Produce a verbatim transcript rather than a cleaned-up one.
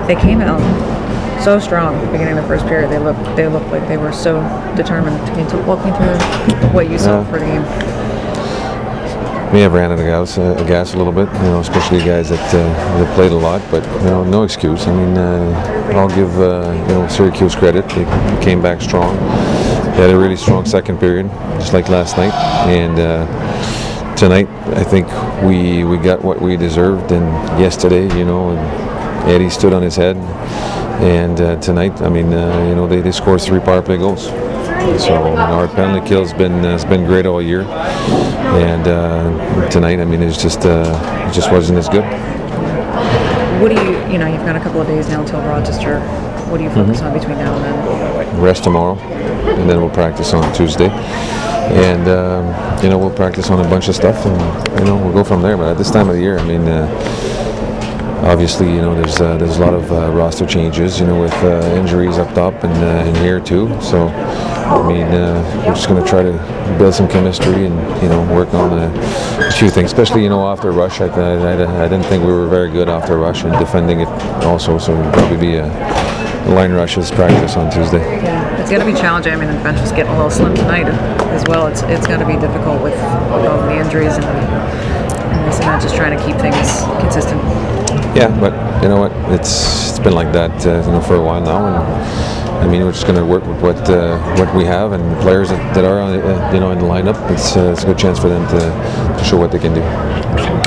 they came out so strong at the beginning of the first period. They looked they looked like they were so determined. Can you walk me through what you saw Yeah. for the game? We have ran out of gas, uh, gas a little bit, you know, especially guys that uh, that played a lot. But you know, no excuse. I mean, uh, I'll give uh, you know Syracuse credit. They came back strong. They had a really strong second period, just like last night. And uh, tonight, I think we we got what we deserved. And yesterday, you know, and Eddie stood on his head. And uh, tonight, I mean, uh, you know, they, they scored three power play goals. So you know, our penalty kill has been uh, has been great all year. And uh, tonight, I mean, it's just uh, it just wasn't as good. What do you you know you've got a couple of days now until Rochester. What do you focus Mm-hmm. on between now and then? Rest tomorrow, and then we'll practice on Tuesday. And um, you know, we'll practice on a bunch of stuff, and you know, we'll go from there. But at this time of the year, I mean. Uh, Obviously, you know, there's uh, there's a lot of uh, roster changes, you know, with uh, injuries up top and uh, in here too. So, I mean, uh, we're just going to try to build some chemistry and you know work on a, a few things, especially you know after rush. I, I, I didn't think we were very good after rush and defending it also. So it'll probably be a, a line rushes practice on Tuesday. Yeah, it's going to be challenging. I mean, the bench is getting a little slim tonight as well. It's it's going to be difficult with all the injuries and, and this and that. Just trying to keep things consistent. Yeah, but you know what? It's it's been like that, uh, you know, for a while now, and I mean, we're just going to work with what uh, what we have and the players that, that are, on, uh, you know, in the lineup. It's uh, it's a good chance for them to, to show what they can do.